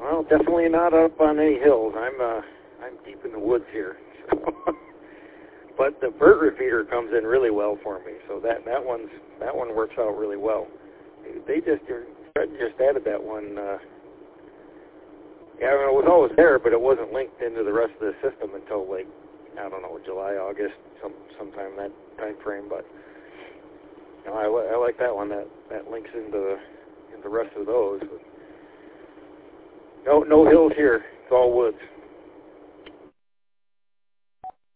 Well, definitely not up on any hills. I'm deep in the woods here. But the bird repeater comes in really well for me, so that one works out really well. Fred just added that one. Yeah, I mean, it was always there, but it wasn't linked into the rest of the system until like, I don't know, July, August, sometime that time frame. But you know, I like that one. That links into the rest of those. But no hills here. It's all woods.